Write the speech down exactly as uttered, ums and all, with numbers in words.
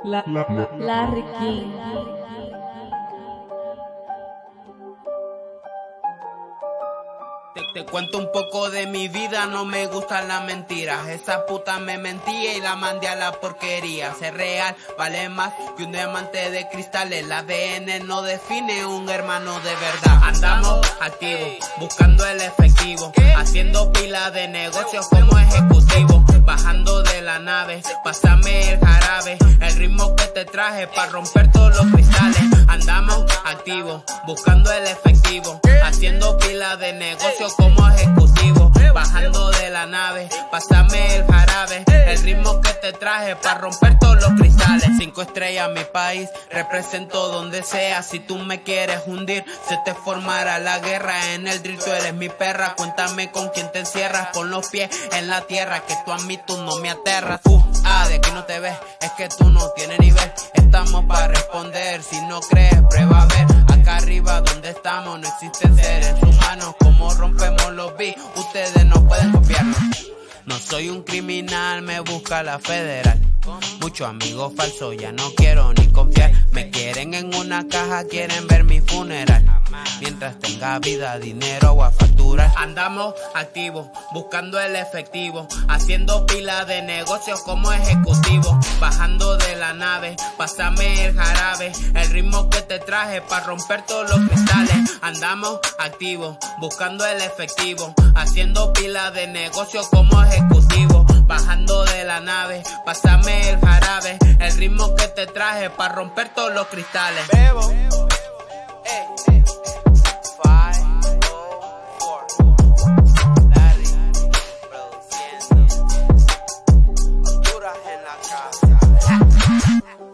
La, la, la, Larry King. Te, te cuento un poco de mi vida, no me gustan las mentiras. Esa puta me mentía y la mandé a la porquería. Ser real vale más que un diamante de cristal. El A D N no define un hermano de verdad. Andamos activos, buscando el efectivo, haciendo pila de negocios como ejecutivo. Bajando de la nave, pásame el jarabe, el ritmo que te traje para romper todos los cristales. Andamos activos, buscando el efectivo, haciendo pila de negocios como ejecutivo. Bajando de la nave, pásame el jarabe, el ritmo que te traje para romper todos los cristales. Cinco estrellas mi país, represento donde sea. Si tú me quieres hundir, se te formará la guerra. En el drill tú eres mi perra, cuéntame con quién te encierras. Pon los pies en la tierra, que tú a mí tú no me aterras. Uh, ah, de aquí no te ves, es que tú no tienes nivel. Estamos para responder, si no crees prueba a ver. Acá arriba donde estamos no existen seres humanos. Como rompemos los beats, ustedes no pueden copiarnos. No soy un criminal, me busca la federal. Muchos amigos falsos, ya no quiero ni confiar. Me quieren en una caja, quieren ver mi funeral. Mientras tenga vida, dinero o a facturar. Andamos activos, buscando el efectivo, haciendo pila de negocios como ejecutivo. Bajando de la nave, pásame el jarabe, el ritmo que te traje para romper todos los cristales. Andamos activos, buscando el efectivo, haciendo pila de negocios como ejecutivo. Bajando de la nave, pásame el jarabe, el ritmo que te traje para romper todos los cristales. Bebo, ey, ey. Five, four, Larry, produciendo. Honduras en la casa.